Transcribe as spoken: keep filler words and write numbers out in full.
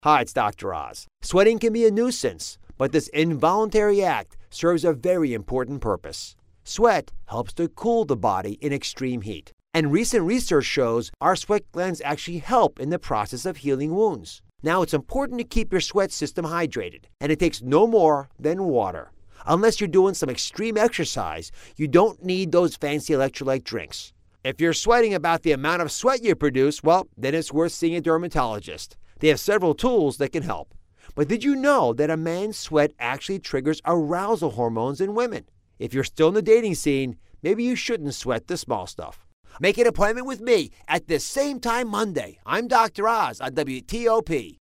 Hi, it's Doctor Oz. Sweating can be a nuisance, but this involuntary act serves a very important purpose. Sweat helps to cool the body in extreme heat. And recent research shows our sweat glands actually help in the process of healing wounds. Now, it's important to keep your sweat system hydrated, and it takes no more than water. Unless you're doing some extreme exercise, you don't need those fancy electrolyte drinks. If you're sweating about the amount of sweat you produce, well, then it's worth seeing a dermatologist. They have several tools that can help. But did you know that a man's sweat actually triggers arousal hormones in women? If you're still in the dating scene, maybe you shouldn't sweat the small stuff. Make an appointment with me at the same time Monday. I'm Doctor Oz on W T O P.